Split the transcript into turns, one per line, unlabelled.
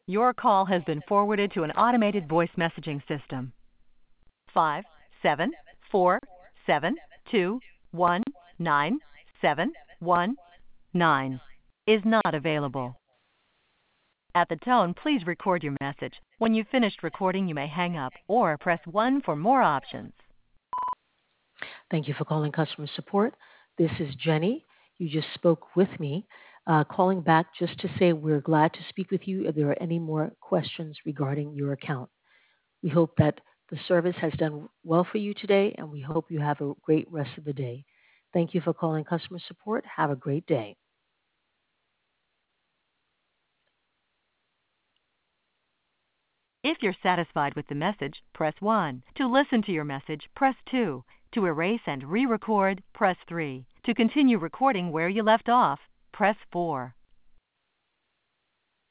Your call has been forwarded to an automated voice messaging system. 57447219719 is not available. At the tone, please record your message. When you've finished recording, you may hang up or press 1 for more options.
Thank you for calling customer support. This is Jenny. You just spoke with me. Calling back just to say we're glad to speak with you if there are any more questions regarding your account. We hope that the service has done well for you today, and we hope you have a great rest of the day. Thank you for calling customer support. Have a great day.
If you're satisfied with the message, press 1. To listen to your message, press 2. To erase and re-record, press 3. To continue recording where you left off, press 4.